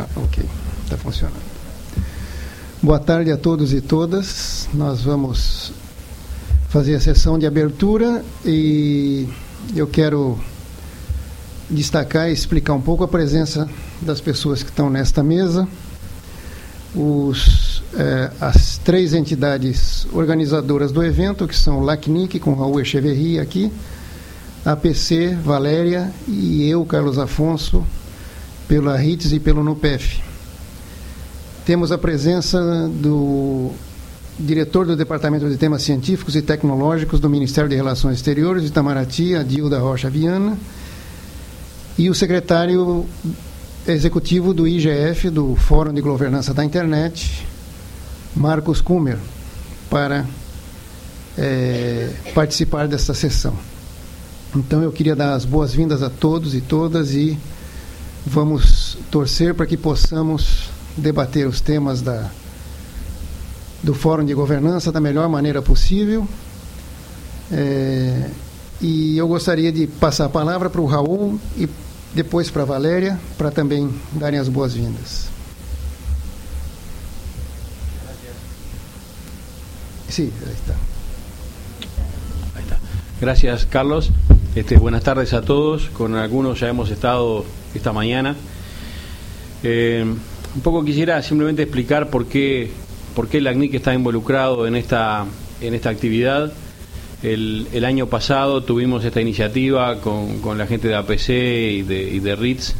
Ok, está funcionando. Boa tarde a todos e todas. Nós vamos fazer a sessão de abertura e eu quero destacar e explicar um pouco a presença das pessoas que estão nesta mesa. As três entidades organizadoras do evento, que são o LACNIC, com Raul Echeverria aqui, a APC, Valéria, e eu, Carlos Afonso, pela RITES e pelo NUPEF. Temos a presença do diretor do Departamento de Temas Científicos e Tecnológicos do Ministério de Relações Exteriores de Itamaraty, Adilda Rocha Viana, e o secretário executivo do IGF, do Fórum de Governança da Internet, Marcos Kummer, para participar desta sessão. Então, eu queria dar as boas-vindas a todos e todas e vamos torcer para que possamos debater os temas do Fórum de Governança da melhor maneira possível. E eu gostaria de passar a palavra para o Raul e depois para a Valéria, para também darem as boas-vindas. Sí, ahí está. Ahí está. Gracias, Carlos. Buenas tardes a todos. Con algunos ya hemos estado esta mañana. Un poco quisiera simplemente explicar por qué el LACNIC está involucrado en esta actividad. El año pasado tuvimos esta iniciativa con la gente de APC y de RITES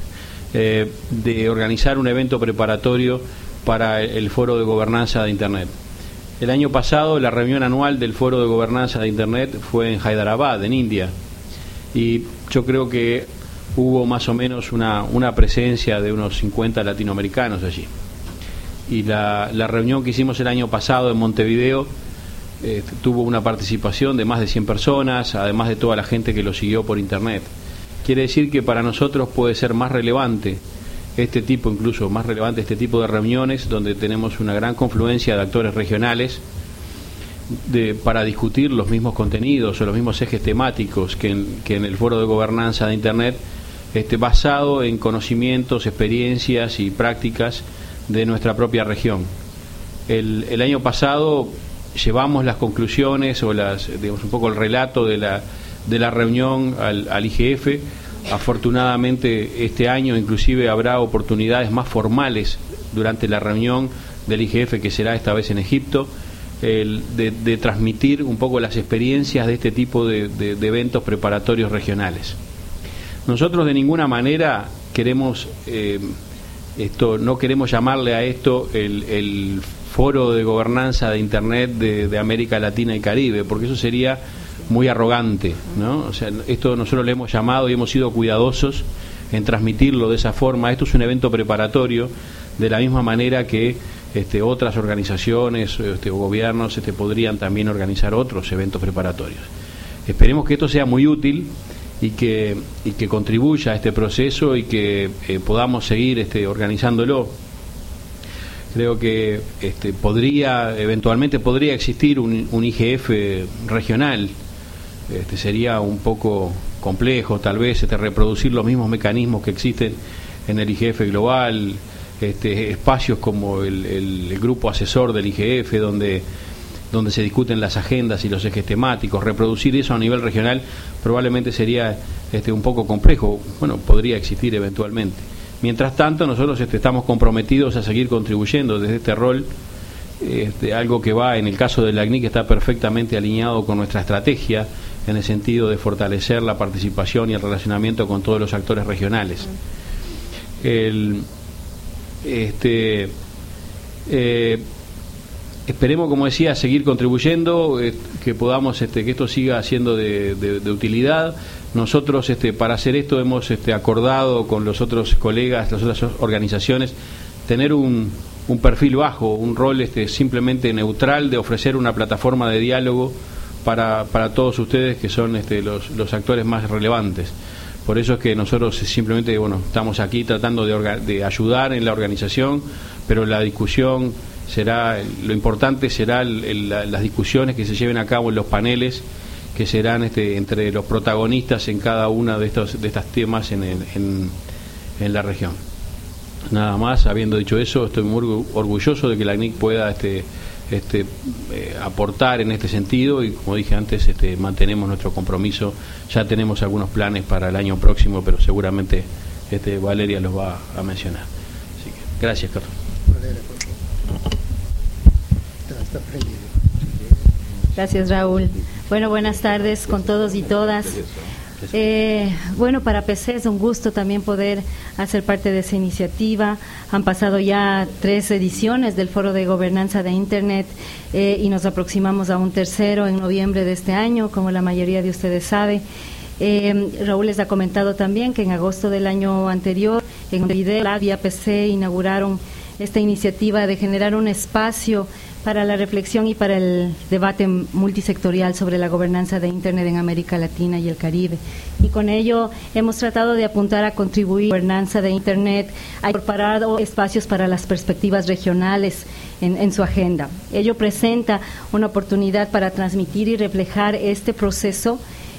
de organizar un evento preparatorio para el Foro de Gobernanza de Internet. El año pasado la reunión anual del Foro de Gobernanza de Internet fue en Hyderabad, en India, y yo creo que hubo más o menos una presencia de unos 50 latinoamericanos allí. Y la reunión que hicimos el año pasado en Montevideo tuvo una participación de más de 100 personas, además de toda la gente que lo siguió por Internet. Quiere decir que para nosotros puede ser más relevante incluso más relevante este tipo de reuniones donde tenemos una gran confluencia de actores regionales para discutir los mismos contenidos o los mismos ejes temáticos que en el Foro de Gobernanza de Internet, basado en conocimientos, experiencias y prácticas de nuestra propia región. El año pasado llevamos las conclusiones o un poco el relato de la reunión al IGF. Afortunadamente este año inclusive habrá oportunidades más formales durante la reunión del IGF, que será esta vez en Egipto, de transmitir un poco las experiencias de este tipo de eventos preparatorios regionales. Nosotros de ninguna manera queremos no queremos llamarle a esto el Foro de Gobernanza de Internet de América Latina y Caribe, porque eso sería muy arrogante, ¿no? O sea, esto nosotros le hemos llamado y hemos sido cuidadosos en transmitirlo de esa forma. Esto es un evento preparatorio, de la misma manera que otras organizaciones o gobiernos podrían también organizar otros eventos preparatorios. Esperemos que esto sea muy útil y que contribuya a este proceso y que podamos seguir organizándolo. Creo que eventualmente podría existir un IGF regional. Sería un poco complejo tal vez reproducir los mismos mecanismos que existen en el IGF global, espacios como el grupo asesor del IGF donde se discuten las agendas y los ejes temáticos. Reproducir eso a nivel regional probablemente sería un poco complejo. Bueno, podría existir eventualmente. Mientras tanto, nosotros estamos comprometidos a seguir contribuyendo desde este rol, algo que va, en el caso del LACNIC, está perfectamente alineado con nuestra estrategia en el sentido de fortalecer la participación y el relacionamiento con todos los actores regionales. Esperemos, como decía, seguir contribuyendo, que podamos, que esto siga siendo de utilidad. Nosotros, para hacer esto, hemos acordado con los otros colegas, las otras organizaciones, tener un perfil bajo, un rol simplemente neutral, de ofrecer una plataforma de diálogo para todos ustedes, que son los actores más relevantes. Por eso es que nosotros simplemente estamos aquí tratando de ayudar en la organización, pero la discusión lo importante será las discusiones que se lleven a cabo en los paneles, que serán entre los protagonistas en cada una de estos temas en la región. Nada más, habiendo dicho eso, estoy muy orgulloso de que la ACNIC pueda aportar en este sentido, y como dije antes, mantenemos nuestro compromiso. Ya tenemos algunos planes para el año próximo, pero seguramente Valeria los va a mencionar. Así que, gracias, Carlos. Gracias, Raúl. Bueno, buenas tardes con todos y todas. Bueno, para PC es un gusto también poder hacer parte de esa iniciativa. Han pasado ya 3 ediciones del Foro de Gobernanza de Internet y nos aproximamos a un tercero en noviembre de este año, como la mayoría de ustedes sabe. Raúl les ha comentado también que en agosto del año anterior, en Montevideo, la vía PC inauguraron esta iniciativa de generar un espacio para la reflexión y para el debate multisectorial sobre la gobernanza de Internet en América Latina y el Caribe. Y con ello hemos tratado de apuntar a contribuir a la gobernanza de Internet, ha incorporado espacios para las perspectivas regionales en su agenda. Ello presenta una oportunidad para transmitir y reflejar este proceso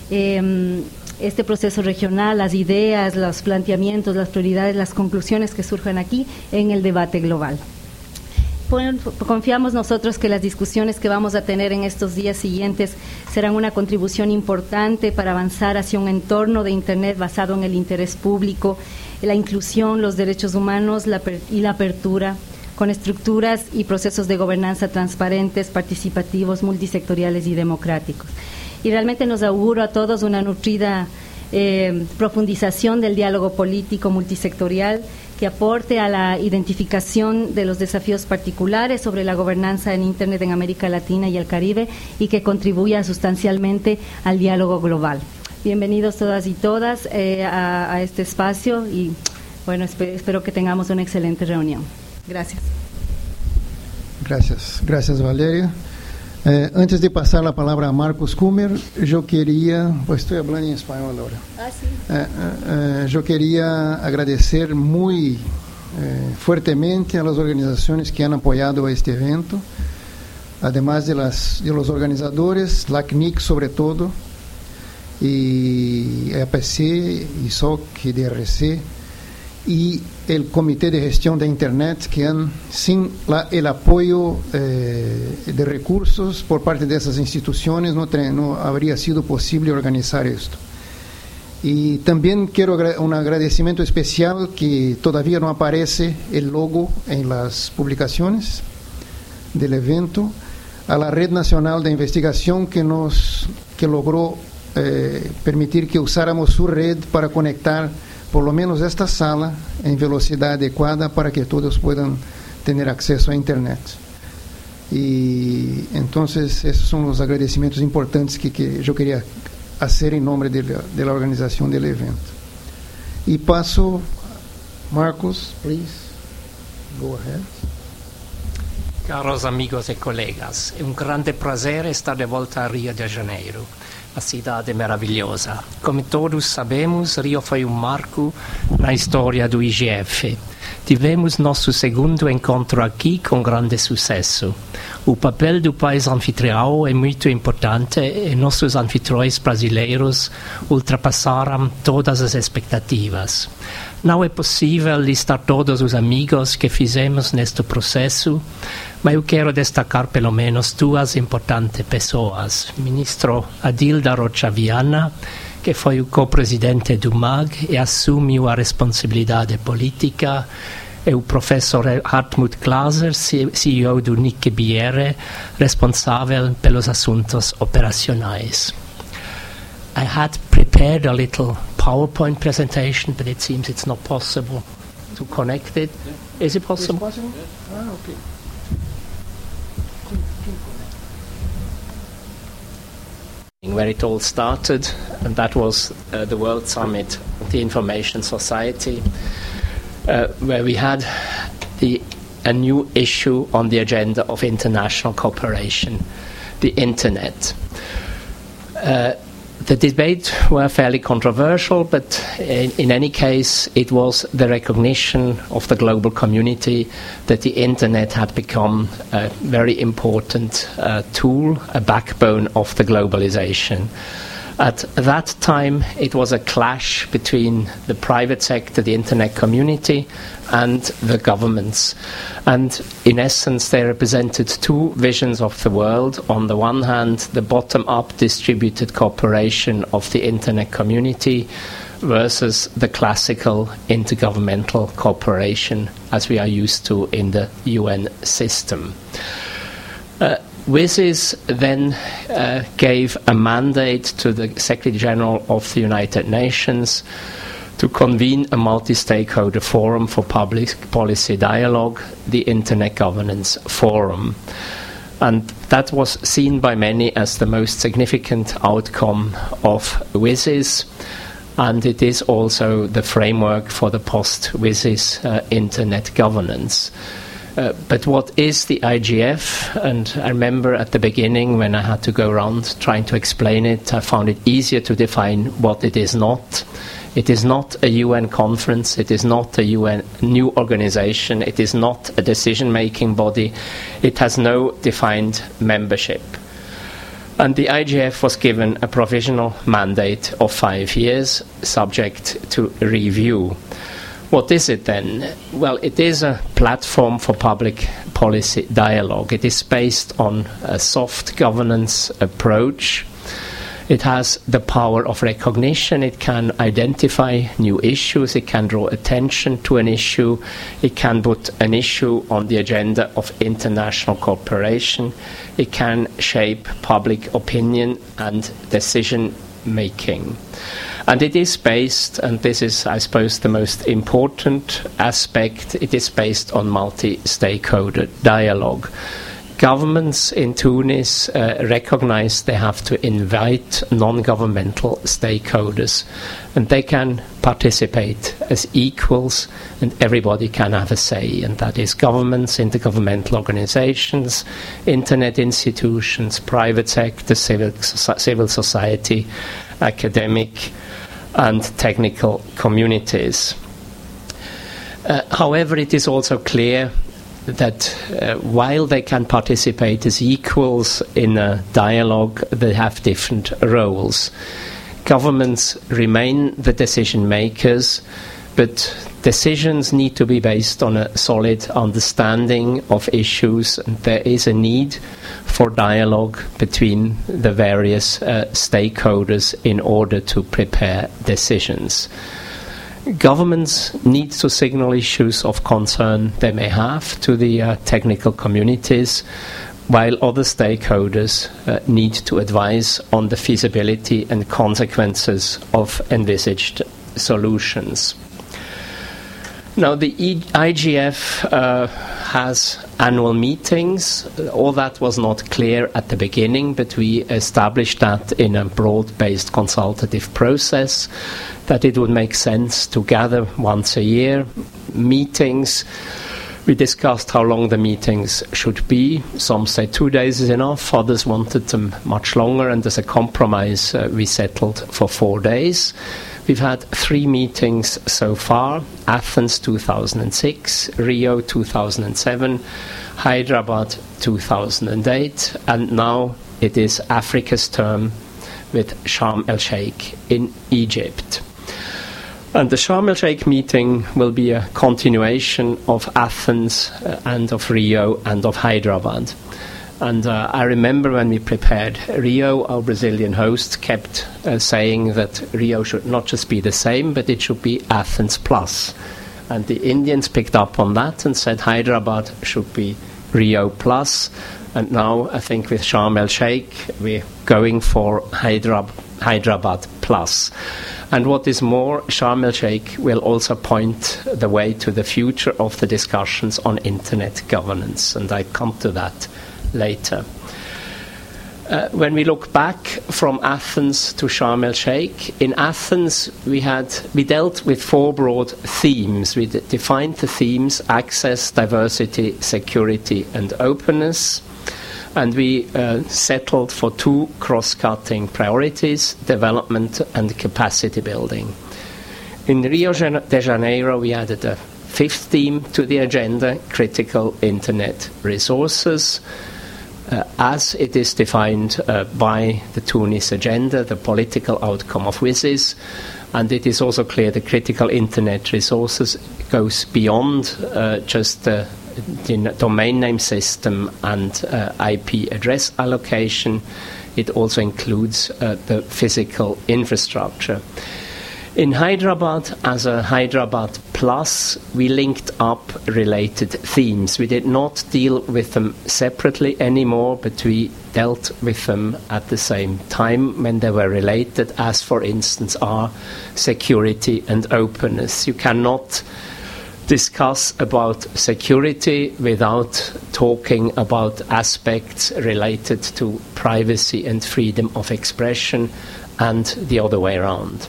regional, las ideas, los planteamientos, las prioridades, las conclusiones que surjan aquí en el debate global. Confiamos nosotros que las discusiones que vamos a tener en estos días siguientes serán una contribución importante para avanzar hacia un entorno de Internet basado en el interés público, la inclusión, los derechos humanos y la apertura, con estructuras y procesos de gobernanza transparentes, participativos, multisectoriales y democráticos. Y realmente nos auguro a todos una nutrida profundización del diálogo político multisectorial que aporte a la identificación de los desafíos particulares sobre la gobernanza en Internet en América Latina y el Caribe y que contribuya sustancialmente al diálogo global. Bienvenidos todas y todas a este espacio y bueno, espero que tengamos una excelente reunión. Gracias. Gracias Valeria. Antes de pasar la palabra a Marcos Kummer, yo quería, pues estoy hablando en español ahora. Yo quería agradecer muy fuertemente a las organizaciones que han apoyado este evento, además de los organizadores, la ACNIC sobre todo, y APC, ISOC y DRC, y el Comité de Gestión de Internet, que sin el apoyo de recursos por parte de esas instituciones no habría sido posible organizar esto. Y también quiero un agradecimiento especial, que todavía no aparece el logo en las publicaciones del evento, a la Red Nacional de Investigación que logró permitir que usáramos su red para conectar por lo menos esta sala en velocidad adecuada para que todos puedan tener acceso a Internet. Y entonces esos son los agradecimientos importantes que yo quería hacer en nombre de la organización del evento. Y paso, Marcos, please, go ahead. Caros amigos e colegas, è un grande piacere estar de volta a Rio de Janeiro, a cidade maravilhosa. Come todos sabemos, Rio foi marco na história do IGF. Tivemos nosso segundo encontro aqui com grande sucesso. O papel do país anfitrião é muito importante e nossos anfitriões brasileiros ultrapassaram todas as expectativas. Não é possível listar todos os amigos que fizemos neste processo, mas eu quero destacar pelo menos 2 importantes pessoas. O ministro Adilda Rocha Viana, que foi o co-presidente do MAG e assumiu a responsabilidade política, e o professor Hartmut Glaser, CEO do Nick BR, responsável pelos assuntos operacionais. I had prepared a little PowerPoint presentation, but it seems it's not possible to connect it. Yeah. Is it possible? Is it possible? Yeah. Okay. Where it all started, and that was the World Summit of the Information Society, where we had a new issue on the agenda of international cooperation, the Internet. The debate were fairly controversial, but in any case, it was the recognition of the global community that the Internet had become a very important tool, a backbone of the globalization. At that time, it was a clash between the private sector, the internet community, and the governments. And in essence, they represented two visions of the world. On the one hand, the bottom-up distributed cooperation of the internet community versus the classical intergovernmental cooperation as we are used to in the UN system. WSIS then gave a mandate to the Secretary General of the United Nations to convene a multi-stakeholder forum for public policy dialogue, the Internet Governance Forum. And that was seen by many as the most significant outcome of WSIS, and it is also the framework for the post-WSIS Internet governance. But what is the IGF? And I remember at the beginning when I had to go around trying to explain it, I found it easier to define what it is not. It is not a UN conference, it is not a UN new organization, it is not a decision-making body, it has no defined membership. And the IGF was given a provisional mandate of 5 years, subject to review. What is it then? Well, it is a platform for public policy dialogue. It is based on a soft governance approach. It has the power of recognition. It can identify new issues. It can draw attention to an issue. It can put an issue on the agenda of international cooperation. It can shape public opinion and decision making. And it is based, and this is, I suppose, the most important aspect, it is based on multi-stakeholder dialogue. Governments in Tunis recognize they have to invite non-governmental stakeholders, and they can participate as equals, and everybody can have a say, and that is governments, intergovernmental organizations, internet institutions, private sector, civil society, academic and technical communities. However, it is also clear that while they can participate as equals in a dialogue, they have different roles. Governments remain the decision makers, but decisions need to be based on a solid understanding of issues, and there is a need for dialogue between the various stakeholders in order to prepare decisions. Governments need to signal issues of concern they may have to the technical communities, while other stakeholders need to advise on the feasibility and consequences of envisaged solutions. Now, the IGF has annual meetings. All that was not clear at the beginning, but we established that in a broad-based consultative process, that it would make sense to gather once a year meetings. We discussed how long the meetings should be. Some said 2 days is enough, others wanted them much longer, and as a compromise we settled for 4 days. We've had 3 meetings so far: Athens 2006, Rio 2007, Hyderabad 2008, and now it is Africa's turn with Sharm el-Sheikh in Egypt. And the Sharm el-Sheikh meeting will be a continuation of Athens and of Rio and of Hyderabad. And I remember when we prepared Rio, our Brazilian host kept saying that Rio should not just be the same, but it should be Athens plus. And the Indians picked up on that and said Hyderabad should be Rio plus. And now I think with Sharm el-Sheikh we're going for Hyderabad plus. And what is more, Sharm el-Sheikh will also point the way to the future of the discussions on internet governance, and I come to that later. When we look back from Athens to Sharm el-Sheikh, in Athens we dealt with 4 broad themes. We defined the themes: access, diversity, security and openness. And we settled for 2 cross-cutting priorities: development and capacity building. In Rio de Janeiro we added a 5th theme to the agenda: critical internet resources. as it is defined by the Tunis agenda, the political outcome of WSIS. And it is also clear the critical internet resources goes beyond just the domain name system and IP address allocation. It also includes the physical infrastructure. In Hyderabad, as a Hyderabad Plus, we linked up related themes. We did not deal with them separately anymore, but we dealt with them at the same time when they were related, as, for instance, are security and openness. You cannot discuss about security without talking about aspects related to privacy and freedom of expression, and the other way around.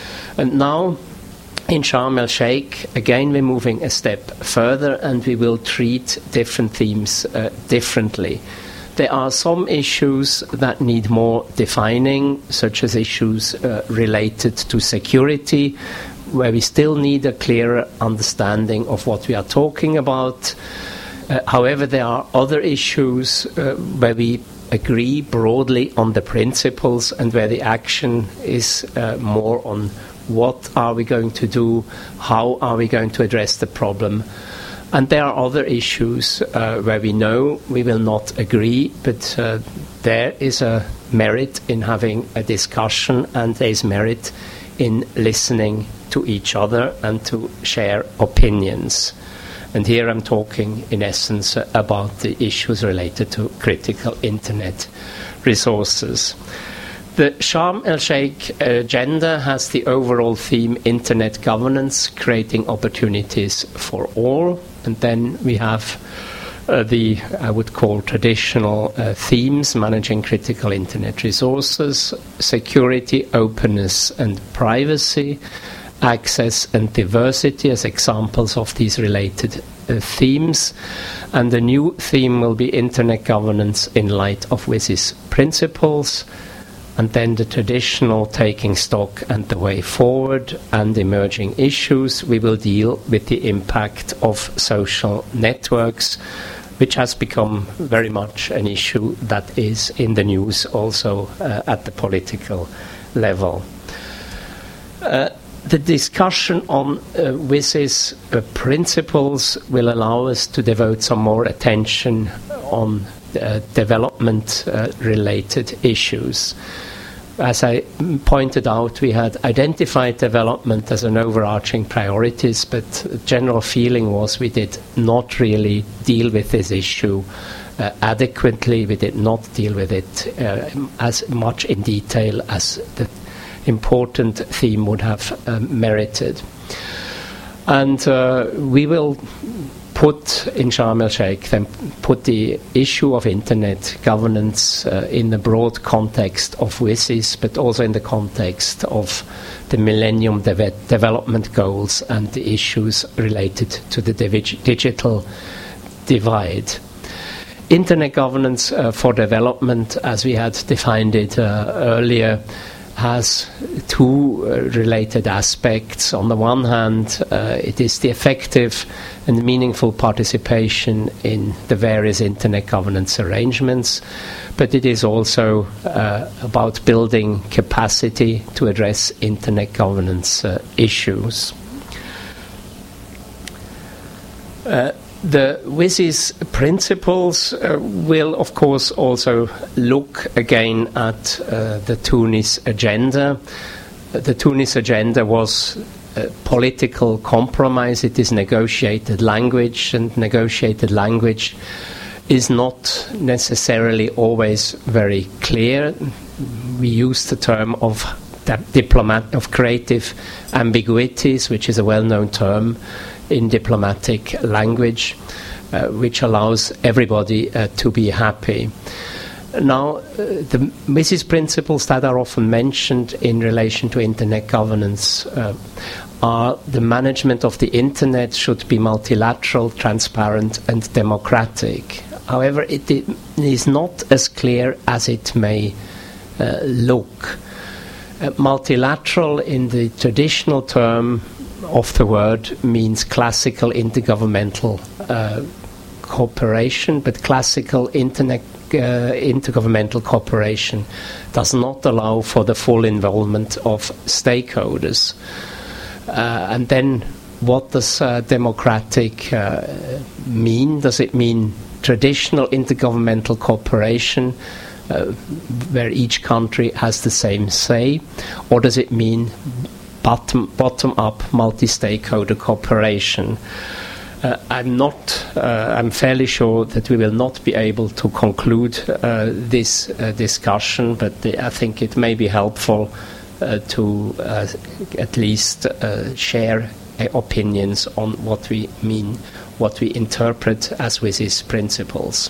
And now, in Sharm el-Sheikh, again we're moving a step further, and we will treat different themes differently. There are some issues that need more defining, such as issues related to security, where we still need a clearer understanding of what we are talking about. However, there are other issues where we agree broadly on the principles, and where the action is more on what are we going to do, how are we going to address the problem. And there are other issues where we know we will not agree, but there is a merit in having a discussion, and there is merit in listening to each other and to share opinions. And here I'm talking, in essence, about the issues related to critical internet resources. The Sharm el-Sheikh agenda has the overall theme Internet Governance, Creating Opportunities for All. And then we have the, I would call, traditional themes: managing critical internet resources, security, openness and privacy, access and diversity as examples of these related themes. And the new theme will be Internet Governance in light of WSIS principles. And then the traditional taking stock and the way forward and emerging issues. We will deal with the impact of social networks, which has become very much an issue that is in the news also at the political level. The discussion on WSIS principles will allow us to devote some more attention on development-related issues. As I pointed out, we had identified development as an overarching priorities, but the general feeling was we did not really deal with this issue adequately. We did not deal with it as much in detail as the important theme would have merited. And we will put in Sharm el-Sheikh, then put the issue of internet governance in the broad context of WSIS, but also in the context of the Millennium Development Goals and the issues related to the digital divide. Internet governance for development, as we had defined it earlier, has two related aspects. On the one hand, it is the effective and meaningful participation in the various internet governance arrangements, but it is also about building capacity to address internet governance issues. The WSIS principles will, of course, also look again at the Tunis agenda. The Tunis agenda was a political compromise. It is negotiated language, and negotiated language is not necessarily always very clear. We use the term of creative ambiguities, which is a well-known term in diplomatic language, which allows everybody to be happy. Now, the WSIS principles that are often mentioned in relation to internet governance are the management of the internet should be multilateral, transparent and democratic. However, it is not as clear as it may look. Multilateral in the traditional term of the word means classical intergovernmental cooperation, but classical intergovernmental cooperation does not allow for the full involvement of stakeholders. And then what does democratic mean? Does it mean traditional intergovernmental cooperation where each country has the same say, or does it mean bottom-up multi-stakeholder cooperation? I'm fairly sure that we will not be able to conclude this discussion, but I think it may be helpful to at least share opinions on what we mean, what we interpret as with these principles.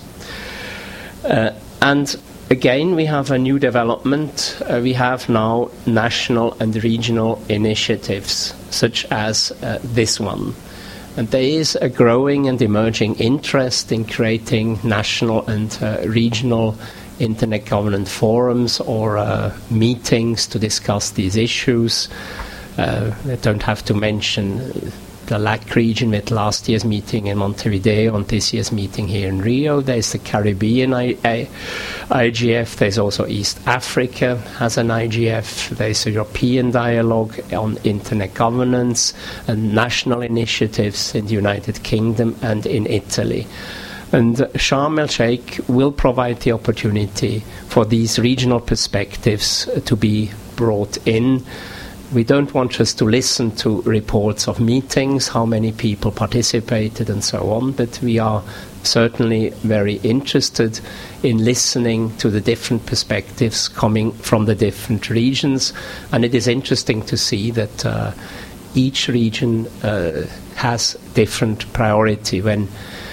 And again, we have a new development. We have now national and regional initiatives, such as this one. And there is a growing and emerging interest in creating national and regional internet governance forums or meetings to discuss these issues. I don't have to mention the LAC region with last year's meeting in Montevideo and this year's meeting here in Rio. There's the Caribbean IGF. There's also East Africa has an IGF. There's a European dialogue on internet governance and national initiatives in the United Kingdom and in Italy. And Sharm el-Sheikh will provide the opportunity for these regional perspectives to be brought in. We don't want just to listen to reports of meetings, how many people participated and so on, but we are certainly very interested in listening to the different perspectives coming from the different regions. And it is interesting to see that each region has different priority. When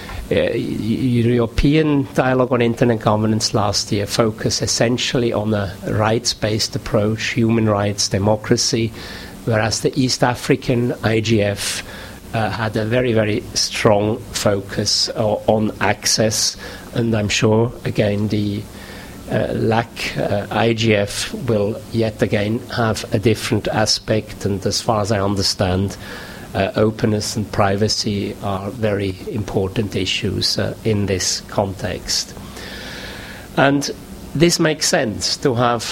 European dialogue on internet governance last year focused essentially on a rights-based approach, human rights, democracy, whereas the East African IGF had a very, very strong focus on access. And I'm sure, again, the LAC IGF will yet again have a different aspect. And as far as I understand, openness and privacy are very important issues in this context. And this makes sense to have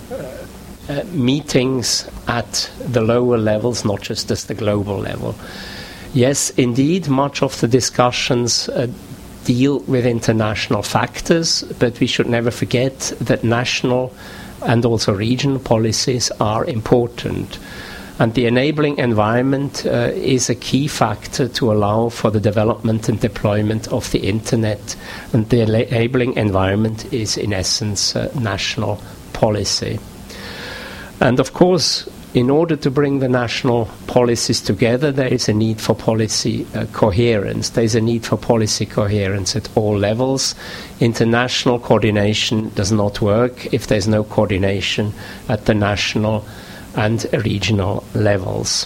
meetings at the lower levels, not just at the global level. Yes, indeed, much of the discussions deal with international factors, but we should never forget that national and also regional policies are important. And the enabling environment is a key factor to allow for the development and deployment of the internet. And the enabling environment is, in essence, national policy. And of course, in order to bring the national policies together, there is a need for policy coherence. There is a need for policy coherence at all levels. International coordination does not work if there is no coordination at the national and regional levels.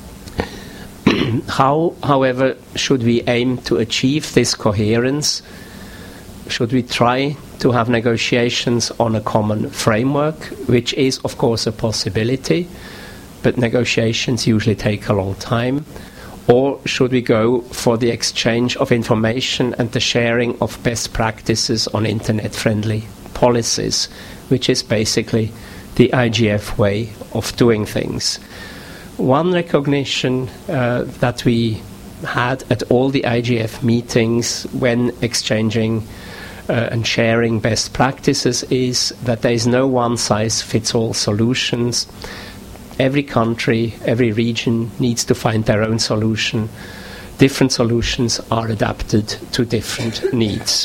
How, however, should we aim to achieve this coherence? Should we try to have negotiations on a common framework, which is, of course, a possibility, but negotiations usually take a long time? Or should we go for the exchange of information and the sharing of best practices on internet-friendly policies, which is basically the IGF way of doing things? One recognition that we had at all the IGF meetings when exchanging and sharing best practices is that there is no one-size-fits-all solutions. Every country, every region needs to find their own solution. Different solutions are adapted to different needs.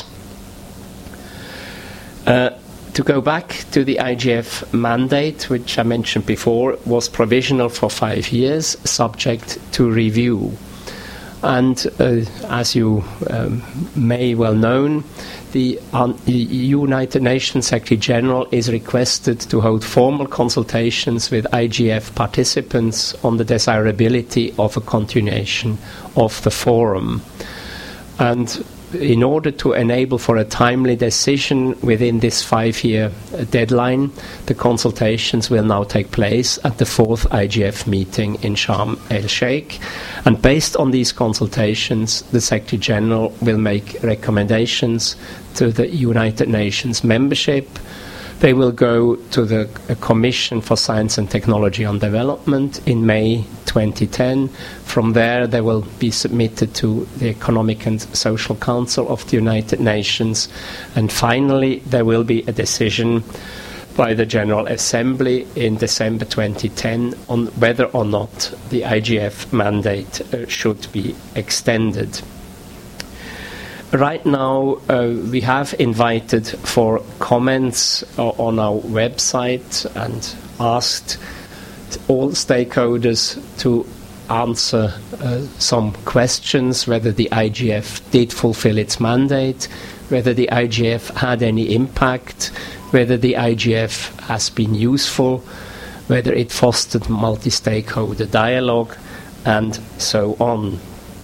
To go back to the IGF mandate, which I mentioned before, was provisional for 5 years, subject to review. And as you may well know, the United Nations Secretary General is requested to hold formal consultations with IGF participants on the desirability of a continuation of the forum. And in order to enable for a timely decision within this 5-year deadline, the consultations will now take place at the 4th IGF meeting in Sharm el-Sheikh. And based on these consultations, the Secretary General will make recommendations to the United Nations membership. They will go to the Commission for Science and Technology on Development in May 2010. From there, they will be submitted to the Economic and Social Council of the United Nations. And finally, there will be a decision by the General Assembly in December 2010 on whether or not the IGF mandate should be extended. Right now, we have invited for comments on our website and asked all stakeholders to answer some questions, whether the IGF did fulfill its mandate, whether the IGF had any impact, whether the IGF has been useful, whether it fostered multi-stakeholder dialogue, and so on.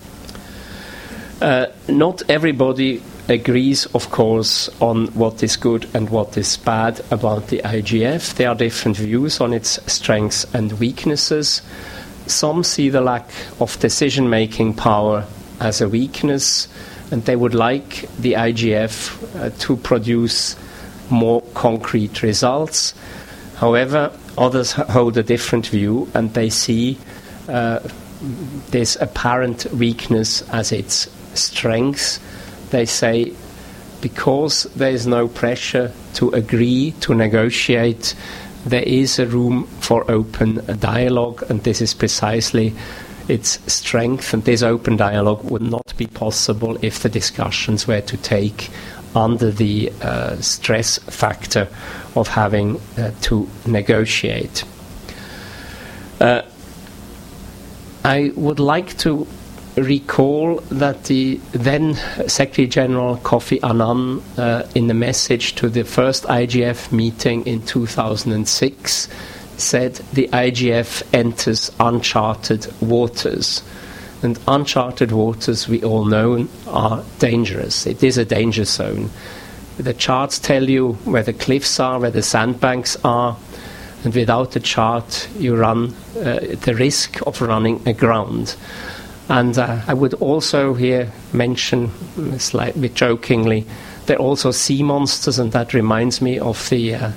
Not everybody agrees, of course, on what is good and what is bad about the IGF. There are different views on its strengths and weaknesses. Some see the lack of decision-making power as a weakness, and they would like the IGF to produce more concrete results. However, others hold a different view, and they see this apparent weakness as its strength. They say because there is no pressure to agree, to negotiate, there is a room for open dialogue, and this is precisely its strength. And this open dialogue would not be possible if the discussions were to take under the stress factor of having to negotiate. I would like to recall that the then Secretary General Kofi Annan, in the message to the first IGF meeting in 2006, said the IGF enters uncharted waters. And uncharted waters, we all know, are dangerous. It is a danger zone. The charts tell you where the cliffs are, where the sandbanks are, and without a chart, you run the risk of running aground. And I would also here mention, slightly jokingly, there are also sea monsters, and that reminds me of the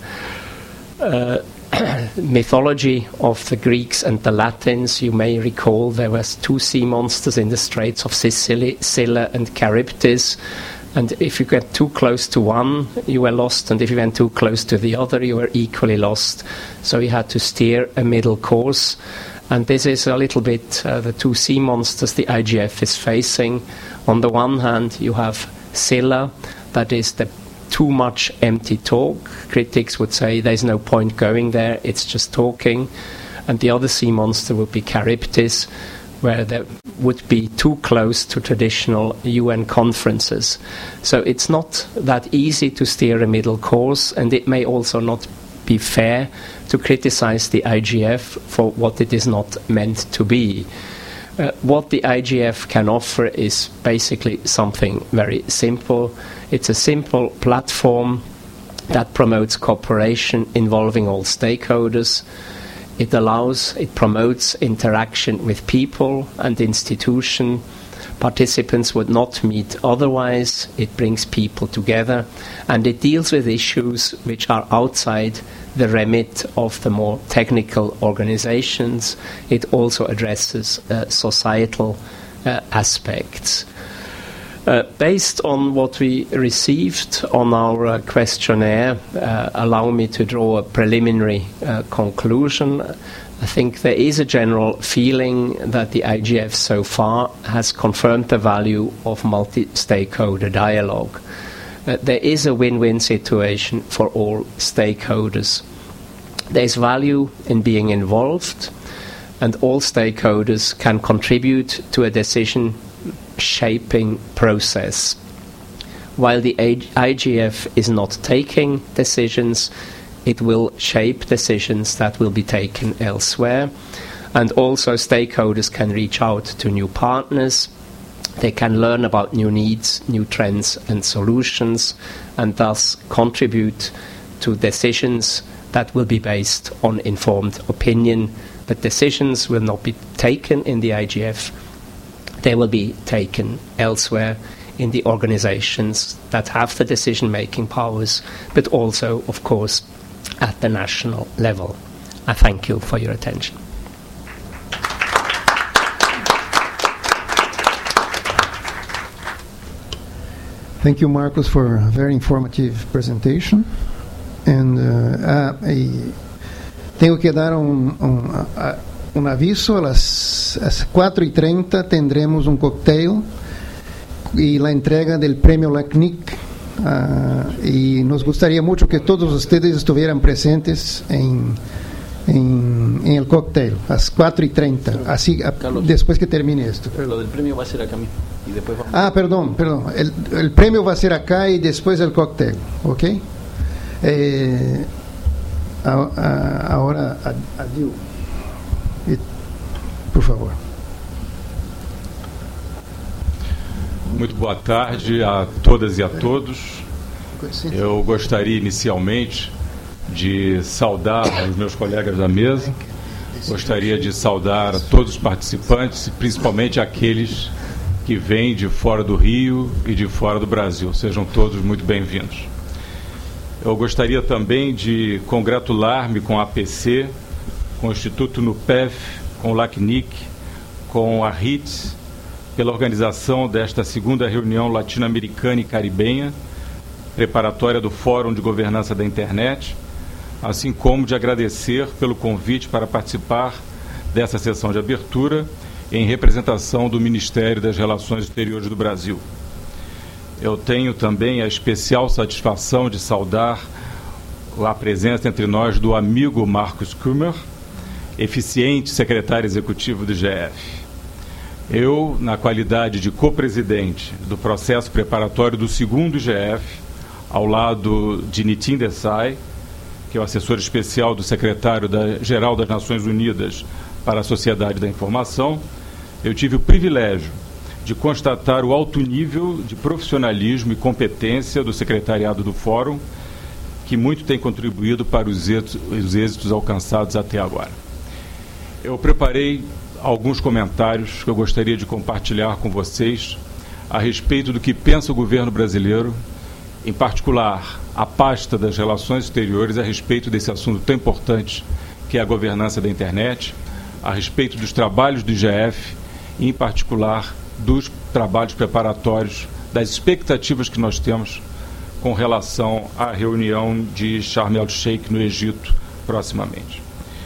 mythology of the Greeks and the Latins. You may recall there was 2 sea monsters in the Straits of Sicily, Scylla and Charybdis. And if you get too close to one, you were lost, and if you went too close to the other, you were equally lost. So you had to steer a middle course. And this is a little bit the 2 sea monsters the IGF is facing. On the one hand, you have Scylla, that is the too much empty talk. Critics would say there's no point going there, it's just talking. And the other sea monster would be Charybdis, where there would be too close to traditional UN conferences. So it's not that easy to steer a middle course, and it may also not be fair to criticize the IGF for what it is not meant to be. What the IGF can offer is basically something very simple. It's a simple platform that promotes cooperation involving all stakeholders. It promotes interaction with people and institutions. Participants would not meet otherwise. It brings people together, and it deals with issues which are outside the remit of the more technical organizations. It also addresses societal aspects. Based on what we received on our questionnaire, allow me to draw a preliminary conclusion. I think there is a general feeling that the IGF so far has confirmed the value of multi-stakeholder dialogue. There is a win-win situation for all stakeholders. There is value in being involved, and all stakeholders can contribute to a decision-shaping process. While the IGF is not taking decisions, it will shape decisions that will be taken elsewhere. And also stakeholders can reach out to new partners They can learn about new needs, new trends and solutions, and thus contribute to decisions that will be based on informed opinion. But decisions will not be taken in the IGF. They will be taken elsewhere in the organizations that have the decision-making powers, but also, of course, at the national level. I thank you for your attention. Thank you, Marcos, for a very informative presentation. And tengo que dar un aviso. A las 4:30 tendremos un cóctel y la entrega del premio LACNIC. Y nos gustaría mucho que todos ustedes estuvieran presentes en el cóctel, a las 4:30, así, Carlos, después que termine esto. Pero lo del premio va a ser acá mismo y después vamos. Perdón. El premio va a ser acá y después el cóctel, ¿ok? Ahora, Adil, por favor. Muito boa tarde a todas e a todos. Eu gostaria inicialmente de saudar os meus colegas da mesa, gostaria de saudar a todos os participantes, principalmente aqueles que vêm de fora do Rio e de fora do Brasil. Sejam todos muito bem-vindos. Eu gostaria também de congratular-me com a APC, com o Instituto NUPEF, com o LACNIC, com a RIT, pela organização desta segunda reunião latino-americana e caribenha, preparatória do Fórum de Governança da Internet, assim como de agradecer pelo convite para participar dessa sessão de abertura em representação do Ministério das Relações Exteriores do Brasil. Eu tenho também a especial satisfação de saudar a presença entre nós do amigo Marcos Kummer, eficiente secretário executivo do IGF. Eu, na qualidade de co-presidente do processo preparatório do segundo IGF, ao lado de Nitin Desai, que é o assessor especial do secretário-geral das Nações Unidas para a Sociedade da Informação, eu tive o privilégio de constatar o alto nível de profissionalismo e competência do secretariado do Fórum, que muito tem contribuído para os êxitos alcançados até agora. Eu preparei alguns comentários que eu gostaria de compartilhar com vocês a respeito do que pensa o governo brasileiro, em particular a pasta das relações exteriores, a respeito desse assunto tão importante que é a governança da internet, a respeito dos trabalhos do IGF e, em particular, dos trabalhos preparatórios, das expectativas que nós temos com relação à reunião de Sharm el-Sheikh no Egito proximamente.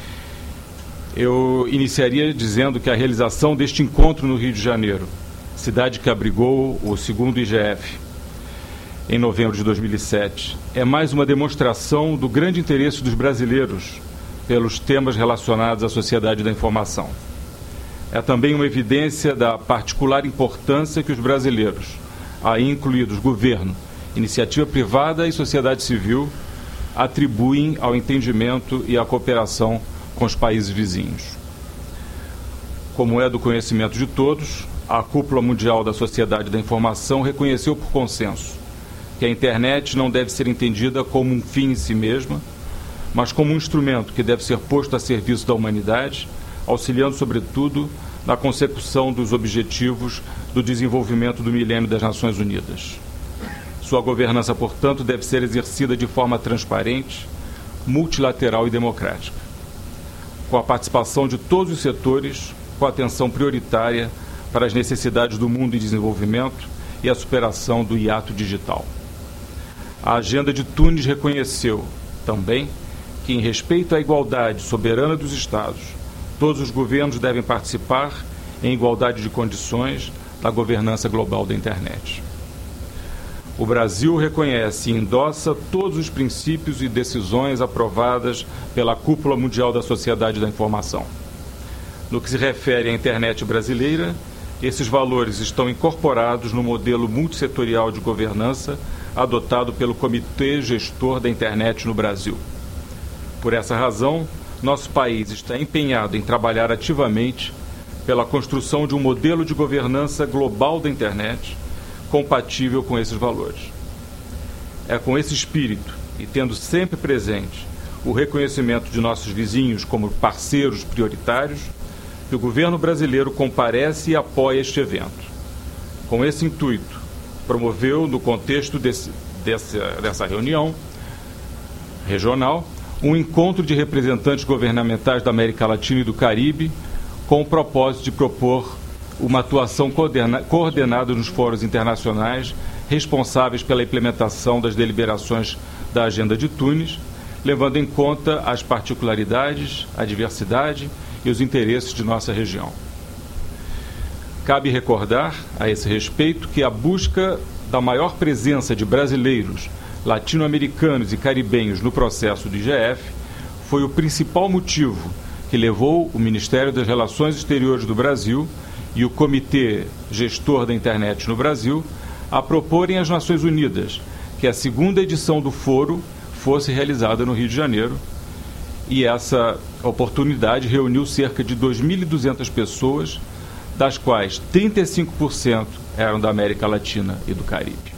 Eu iniciaria dizendo que a realização deste encontro no Rio de Janeiro, cidade que abrigou o segundo IGF em novembro de 2007, é mais uma demonstração do grande interesse dos brasileiros pelos temas relacionados à sociedade da informação. É também uma evidência da particular importância que os brasileiros, aí incluídos governo, iniciativa privada e sociedade civil, atribuem ao entendimento e à cooperação com os países vizinhos. Como é do conhecimento de todos, a Cúpula Mundial da Sociedade da Informação reconheceu por consenso que a internet não deve ser entendida como um fim em si mesma, mas como um instrumento que deve ser posto a serviço da humanidade, auxiliando, sobretudo, na consecução dos objetivos do desenvolvimento do Milênio das Nações Unidas. Sua governança, portanto, deve ser exercida de forma transparente, multilateral e democrática, com a participação de todos os setores, com atenção prioritária para as necessidades do mundo em desenvolvimento e a superação do hiato digital. A Agenda de Tunis reconheceu, também, que, em respeito à igualdade soberana dos Estados, todos os governos devem participar em igualdade de condições da governança global da internet. O Brasil reconhece e endossa todos os princípios e decisões aprovadas pela Cúpula Mundial da Sociedade da Informação. No que se refere à internet brasileira, esses valores estão incorporados no modelo multissetorial de governança adotado pelo Comitê Gestor da Internet no Brasil. Por essa razão, nosso país está empenhado em trabalhar ativamente pela construção de um modelo de governança global da internet compatível com esses valores. É com esse espírito e tendo sempre presente o reconhecimento de nossos vizinhos como parceiros prioritários que o governo brasileiro comparece e apoia este evento. Com esse intuito, promoveu, no contexto dessa reunião regional, um encontro de representantes governamentais da América Latina e do Caribe, com o propósito de propor uma atuação coordenada nos fóruns internacionais responsáveis pela implementação das deliberações da Agenda de Tunis, levando em conta as particularidades, a diversidade e os interesses de nossa região. Cabe recordar, a esse respeito, que a busca da maior presença de brasileiros, latino-americanos e caribenhos no processo do IGF foi o principal motivo que levou o Ministério das Relações Exteriores do Brasil e o Comitê Gestor da Internet no Brasil a proporem às Nações Unidas que a segunda edição do foro fosse realizada no Rio de Janeiro, e essa oportunidade reuniu cerca de 2.200 pessoas, das quais 35% eram da América Latina e do Caribe.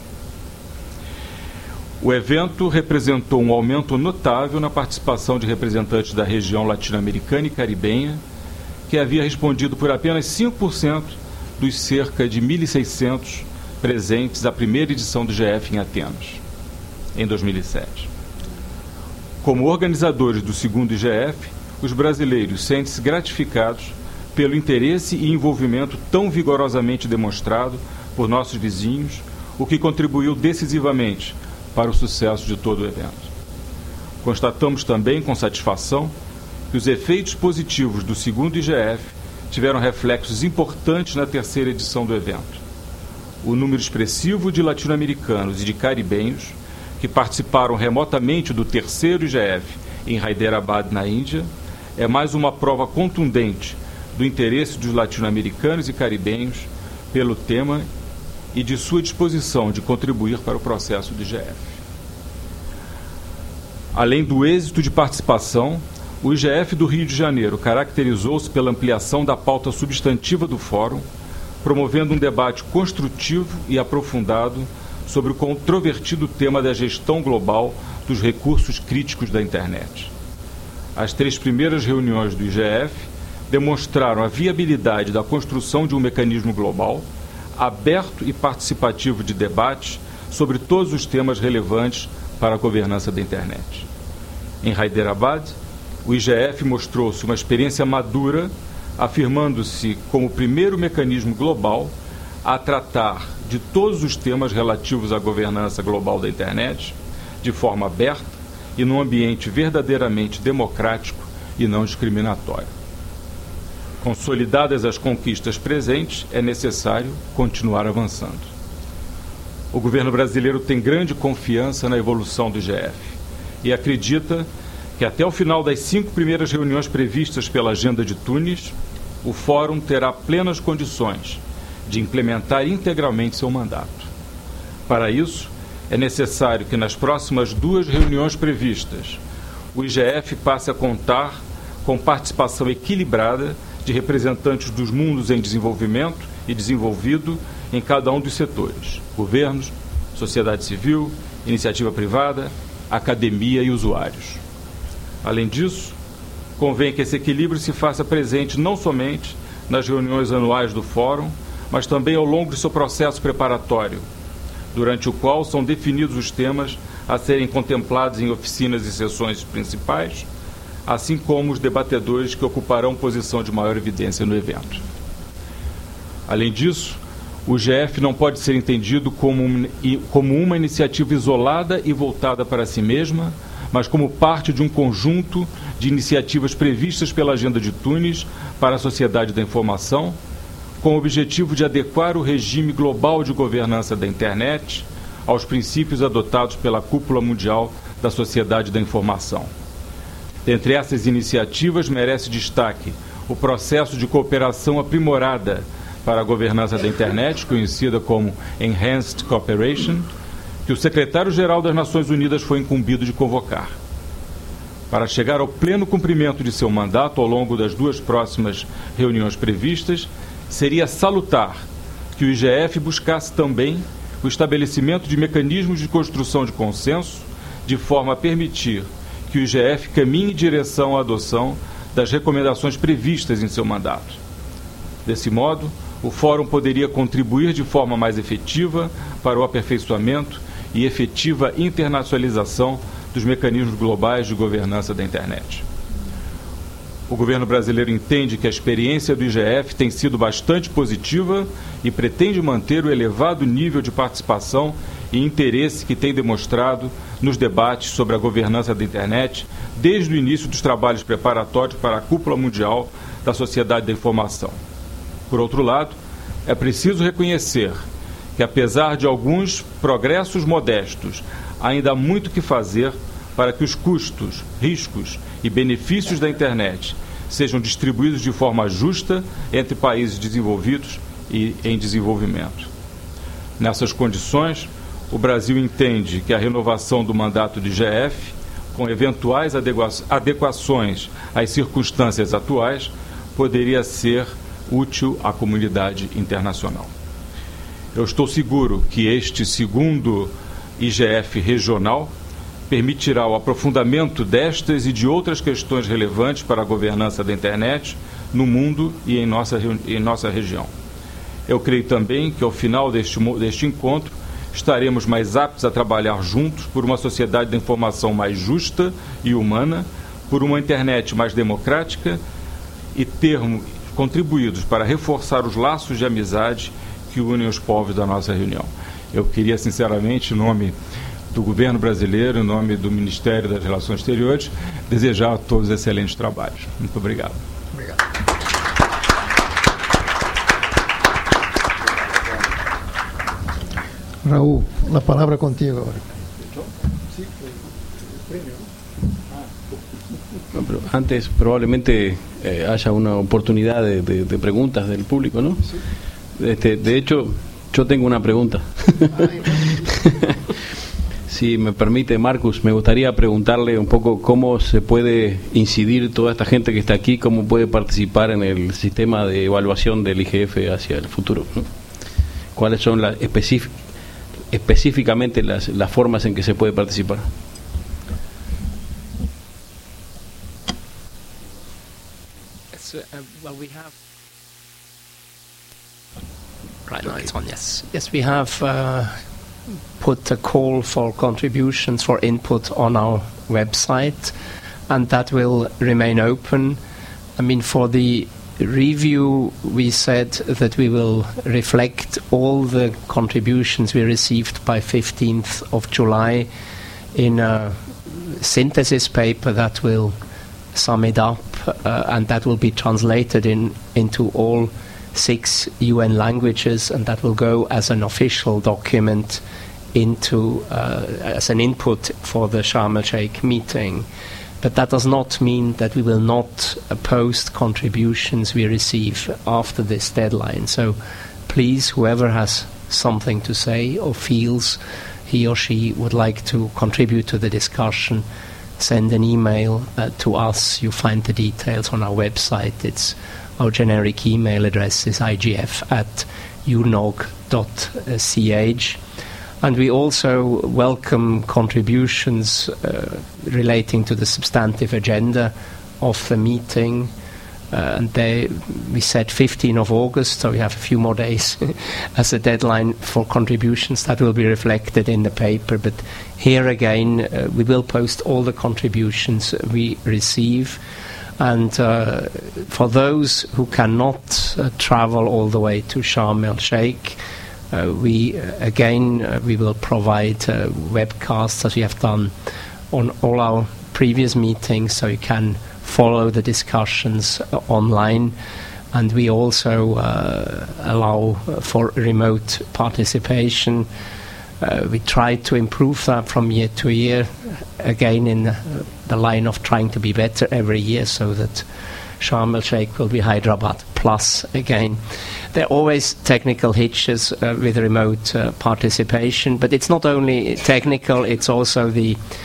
O evento representou um aumento notável na participação de representantes da região latino-americana e caribenha, que havia respondido por apenas 5% dos cerca de 1.600 presentes à primeira edição do IGF em Atenas, em 2007. Como organizadores do segundo IGF, os brasileiros sentem-se gratificados pelo interesse e envolvimento tão vigorosamente demonstrado por nossos vizinhos, o que contribuiu decisivamente para o sucesso de todo o evento. Constatamos também, com satisfação, que os efeitos positivos do segundo IGF tiveram reflexos importantes na terceira edição do evento. O número expressivo de latino-americanos e de caribenhos que participaram remotamente do terceiro IGF em Hyderabad, na Índia, é mais uma prova contundente do interesse dos latino-americanos e caribenhos pelo tema e de sua disposição de contribuir para o processo do IGF. Além do êxito de participação, o IGF do Rio de Janeiro caracterizou-se pela ampliação da pauta substantiva do Fórum, promovendo um debate construtivo e aprofundado sobre o controvertido tema da gestão global dos recursos críticos da internet. As 3 primeiras reuniões do IGF demonstraram a viabilidade da construção de um mecanismo global, aberto e participativo de debate sobre todos os temas relevantes para a governança da internet. Em Hyderabad, o IGF mostrou-se uma experiência madura, afirmando-se como o primeiro mecanismo global a tratar de todos os temas relativos à governança global da internet de forma aberta e num ambiente verdadeiramente democrático e não discriminatório. Consolidadas as conquistas presentes, é necessário continuar avançando. O governo brasileiro tem grande confiança na evolução do IGF e acredita que até o final das 5 primeiras reuniões previstas pela Agenda de Tunis, o Fórum terá plenas condições de implementar integralmente seu mandato. Para isso, é necessário que nas próximas 2 reuniões previstas, o IGF passe a contar com participação equilibrada de representantes dos mundos em desenvolvimento e desenvolvido em cada um dos setores: governos, sociedade civil, iniciativa privada, academia e usuários. Além disso, convém que esse equilíbrio se faça presente não somente nas reuniões anuais do Fórum, mas também ao longo de seu processo preparatório, durante o qual são definidos os temas a serem contemplados em oficinas e sessões principais, assim como os debatedores que ocuparão posição de maior evidência no evento. Além disso, o IGF não pode ser entendido como uma iniciativa isolada e voltada para si mesma, mas como parte de um conjunto de iniciativas previstas pela Agenda de Tunis para a sociedade da informação, com o objetivo de adequar o regime global de governança da internet aos princípios adotados pela Cúpula Mundial da Sociedade da Informação. Dentre essas iniciativas, merece destaque o processo de cooperação aprimorada para a governança da internet, conhecida como Enhanced Cooperation, que o secretário-geral das Nações Unidas foi incumbido de convocar. Para chegar ao pleno cumprimento de seu mandato ao longo das 2 próximas reuniões previstas, seria salutar que o IGF buscasse também o estabelecimento de mecanismos de construção de consenso, de forma a permitir que o IGF caminhe em direção à adoção das recomendações previstas em seu mandato. Desse modo, o Fórum poderia contribuir de forma mais efetiva para o aperfeiçoamento e efetiva internacionalização dos mecanismos globais de governança da internet. O governo brasileiro entende que a experiência do IGF tem sido bastante positiva e pretende manter o elevado nível de participação e interesse que tem demonstrado nos debates sobre a governança da internet desde o início dos trabalhos preparatórios para a Cúpula Mundial da Sociedade da Informação. Por outro lado, é preciso reconhecer que, apesar de alguns progressos modestos, ainda há muito que fazer para que os custos, riscos e benefícios da internet sejam distribuídos de forma justa entre países desenvolvidos e em desenvolvimento. Nessas condições, o Brasil entende que a renovação do mandato do IGF, com eventuais adequações às circunstâncias atuais, poderia ser útil à comunidade internacional. Eu estou seguro que este segundo IGF regional permitirá o aprofundamento destas e de outras questões relevantes para a governança da internet no mundo e em nossa região. Eu creio também que, ao final deste encontro, estaremos mais aptos a trabalhar juntos por uma sociedade da informação mais justa e humana, por uma internet mais democrática e termos contribuídos para reforçar os laços de amizade que unem os povos da nossa reunião. Eu queria, sinceramente, em nome do governo brasileiro, em nome do Ministério das Relações Exteriores, desejar a todos excelentes trabalhos. Muito obrigado. Obrigado. Raúl, a palavra contigo agora. Antes probablemente haya una oportunidad de preguntas del público, ¿no? De hecho, yo tengo una pregunta. Si me permite, Marcus, me gustaría preguntarle un poco cómo se puede incidir toda esta gente que está aquí, cómo puede participar en el sistema de evaluación del IGF hacia el futuro, ¿no? ¿Cuáles son específicamente las formas en que se puede participar? Well, we have. Right now it's on. Yes, we have put a call for contributions for input on our website, and that will remain open. I mean, for the review, we said that we will reflect all the contributions we received by 15th of July in a synthesis paper that will sum it up, and that will be translated into all 6 UN languages, and that will go as an official document into as an input for the Sharm el-Sheikh meeting. But that does not mean that we will not post contributions we receive after this deadline. So please, whoever has something to say or feels he or she would like to contribute to the discussion, send an email to us. You find the details on our website. It's our generic email address is igf@unog.ch. And we also welcome contributions relating to the substantive agenda of the meeting. And we said 15th of August, so we have a few more days as a deadline for contributions. That will be reflected in the paper. But here again, we will post all the contributions we receive. And for those who cannot travel all the way to Sharm el-Sheikh, we will provide webcasts, as we have done on all our previous meetings, so you can follow the discussions online. And we also allow for remote participation. We try to improve that from year to year, again in the line of trying to be better every year, so that Sharm el-Sheikh will be Hyderabad Plus again. There are always technical hitches with remote participation, but it's not only technical, it's also the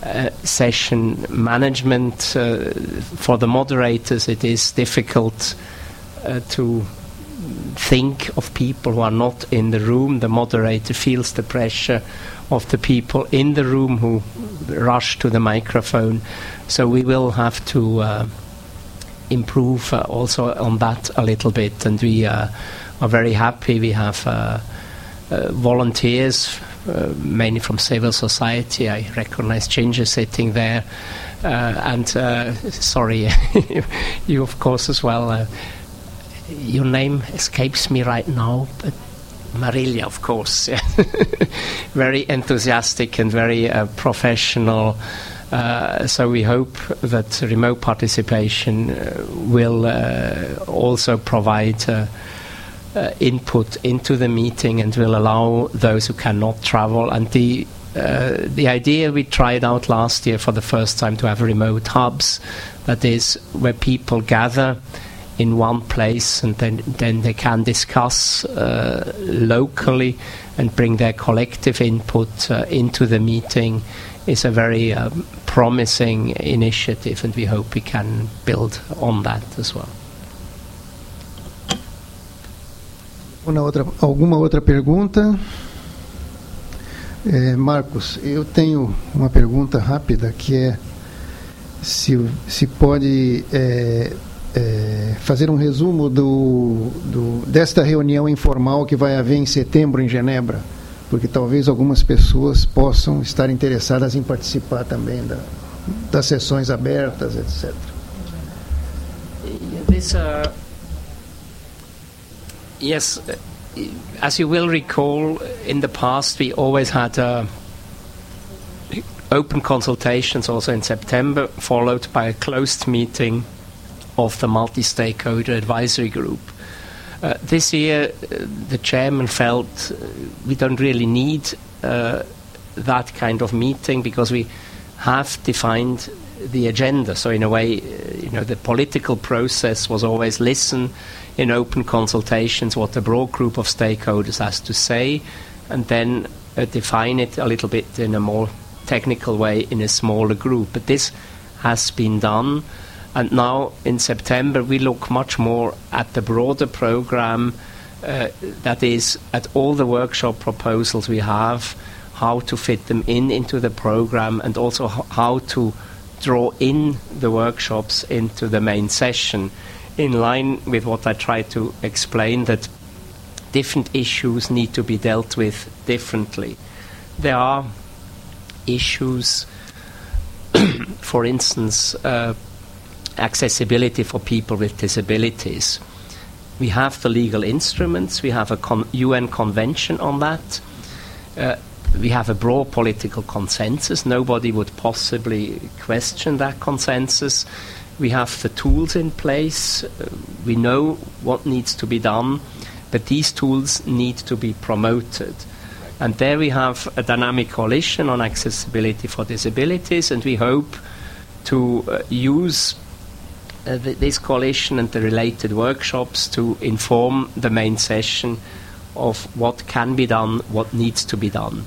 session management. For the moderators, it is difficult to think of people who are not in the room. The moderator feels the pressure of the people in the room who rush to the microphone. So we will have to improve also on that a little bit. And we are very happy. We have volunteers, mainly from civil society. I recognize Ginger sitting there. And sorry, you of course as well. Your name escapes me right now, but Marilia, of course. Very enthusiastic and very professional. So we hope that remote participation will also provide input into the meeting and will allow those who cannot travel. And the idea we tried out last year for the first time to have remote hubs, that is where people gather in one place and then they can discuss locally and bring their collective input into the meeting, is a very promising initiative, and we hope we can build on that as well. Alguma outra pergunta? Marcos, eu tenho uma pergunta rápida, que é se pode fazer um resumo desta reunião informal que vai haver em setembro em Genebra, porque talvez algumas pessoas possam estar interessadas em participar também das sessões abertas, etc. Yes, as you will recall, in the past we always had open consultations also in September, followed by a closed meeting of the multi-stakeholder advisory group. This year, the chairman felt we don't really need that kind of meeting because we have defined the agenda. So in a way, the political process was always listen in open consultations what a broad group of stakeholders has to say, and then define it a little bit in a more technical way in a smaller group. But this has been done. And now in September we look much more at the broader program, that is at all the workshop proposals we have, how to fit them into the program, and also how to draw in the workshops into the main session, in line with what I tried to explain, that different issues need to be dealt with differently. There are issues, for instance, accessibility for people with disabilities. We have the legal instruments, we have a UN convention on that, we have a broad political consensus, nobody would possibly question that consensus. We have the tools in place, we know what needs to be done, but these tools need to be promoted. And there we have a dynamic coalition on accessibility for disabilities, and we hope to use this coalition and the related workshops to inform the main session of what can be done, what needs to be done.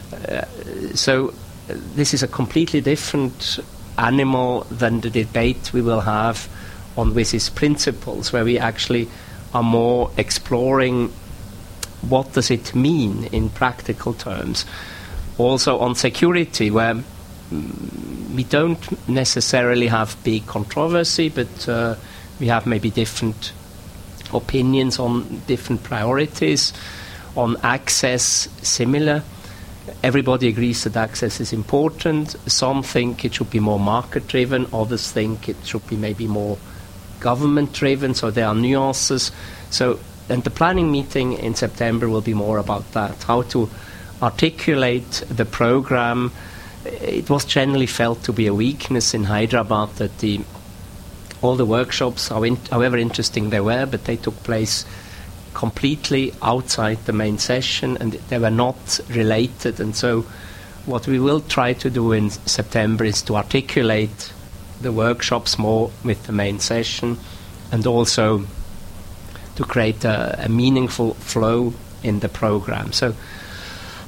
So this is a completely different animal than the debate we will have on WSIS principles, where we actually are more exploring what does it mean in practical terms. Also on security, where we don't necessarily have big controversy, but we have maybe different opinions on different priorities. On access, similar. Everybody agrees that access is important. Some think it should be more market-driven. Others think it should be maybe more government-driven. So there are nuances. And the planning meeting in September will be more about that, how to articulate the program. It was generally felt to be a weakness in Hyderabad that all the workshops, however interesting they were, but they took place completely outside the main session and they were not related. And so what we will try to do in September is to articulate the workshops more with the main session, and also to create a meaningful flow in the program. So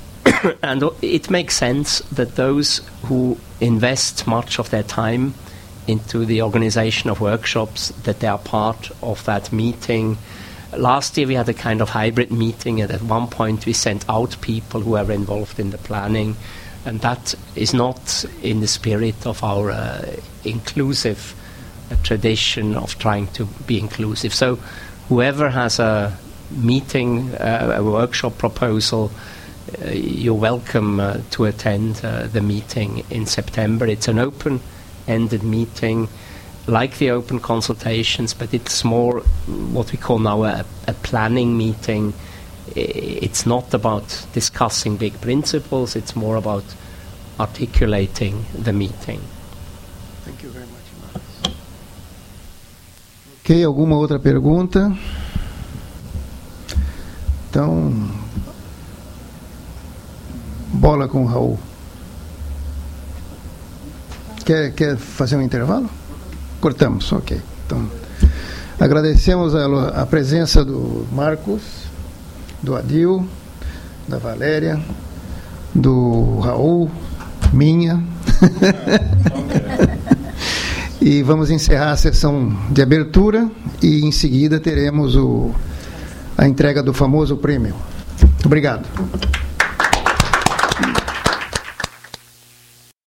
And it makes sense that those who invest much of their time into the organization of workshops, that they are part of that meeting. Last year we had a kind of hybrid meeting, and at one point we sent out people who were involved in the planning, and that is not in the spirit of our inclusive tradition of trying to be inclusive. So whoever has a meeting, a workshop proposal, you're welcome to attend the meeting in September. It's an open-ended meeting, like the open consultations, but it's more what we call now a planning meeting. It's not about discussing big principles, it's more about articulating the meeting. Thank you very much. Ok, alguma outra pergunta? Então, bola com o Raul. Quer fazer um intervalo? Cortamos, ok. Então, agradecemos a presença do Marcos, do Adil, da Valéria, do Raul, minha. E vamos encerrar a sessão de abertura e em seguida teremos a entrega do famoso prêmio. Obrigado.